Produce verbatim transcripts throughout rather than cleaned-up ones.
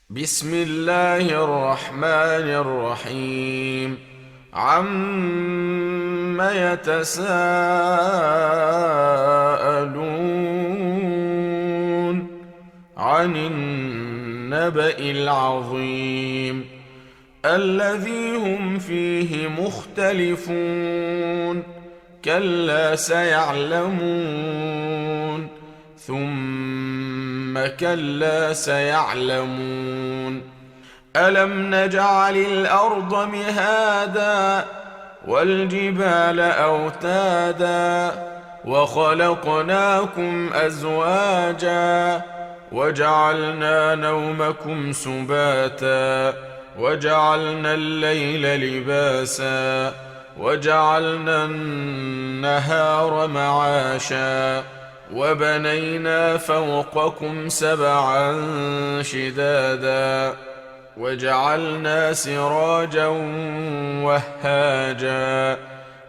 بسم الله الرحمن الرحيم. عم يتساءلون عن النبأ العظيم الذي هم فيه مختلفون كلا سيعلمون ثم كلا سيعلمون ألم نجعل الأرض مهادا والجبال أوتادا وخلقناكم أزواجا وجعلنا نومكم سباتا وجعلنا الليل لباسا وجعلنا النهار معاشا وبنينا فوقكم سبعا شدادا وجعلنا سراجا وهاجا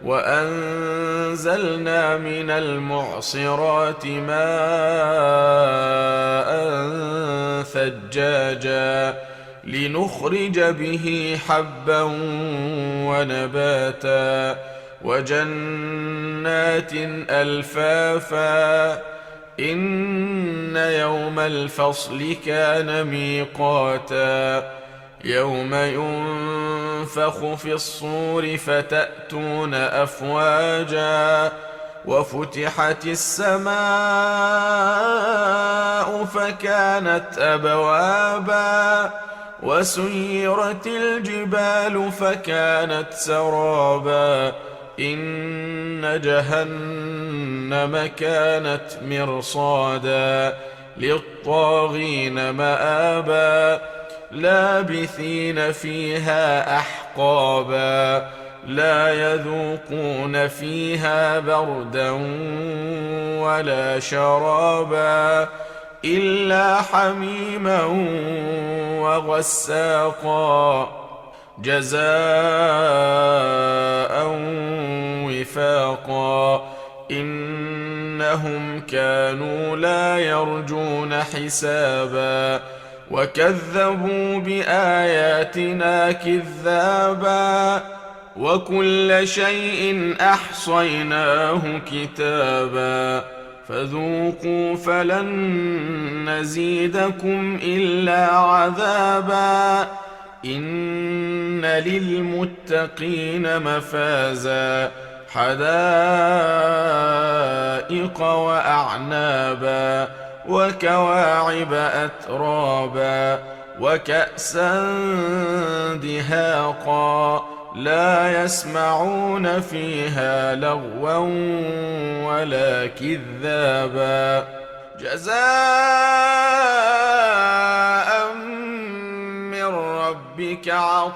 وأنزلنا من المعصرات ماء ثجاجا لنخرج به حبا ونباتا وجنات ألفافا إن يوم الفصل كان ميقاتا يوم ينفخ في الصور فتأتون أفواجا وفتحت السماء فكانت أبوابا وسيرت الجبال فكانت سرابا إن جهنم كانت مرصادا للطاغين مآبا لابثين فيها أحقابا لا يذوقون فيها بردا ولا شرابا إلا حميما وغساقا جزاء وفاقا إنهم كانوا لا يرجون حسابا وكذبوا بآياتنا كذابا وكل شيء أحصيناه كتابا فذوقوا فلن نزيدكم إلا عذابا إن للمتقين مفازا حدائق وأعنابا وكواعب أترابا وكأسا دهاقا لا يسمعون فيها لغوا ولا كذابا جزاء من ربك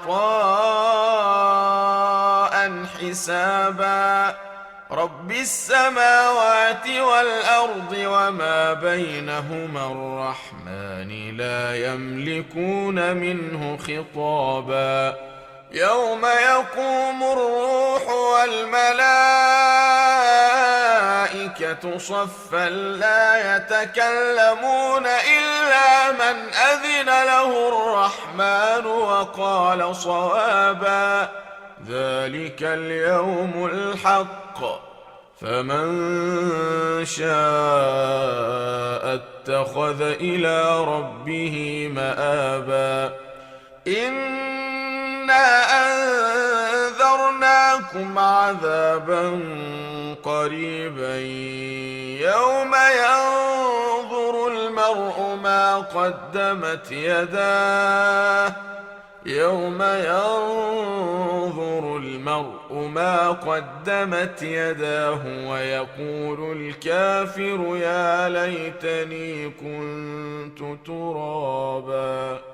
عطاء حسابا رب السماوات والأرض وما بينهما الرحمن لا يملكون منه خطابا يوم يقوم الروح والملائكة صفا لا يتكلمون إلا من أذن له الرحمن وقال صوابا ذلك اليوم الحق فمن شاء اتخذ إلى ربه مآبا إنا أنذرناكم عذابا قريبا يوم ينظر المرء ما قدمت يداه يوم ينظر المرء ما قدمت يداه ويقول الكافر يا ليتني كنت ترابا.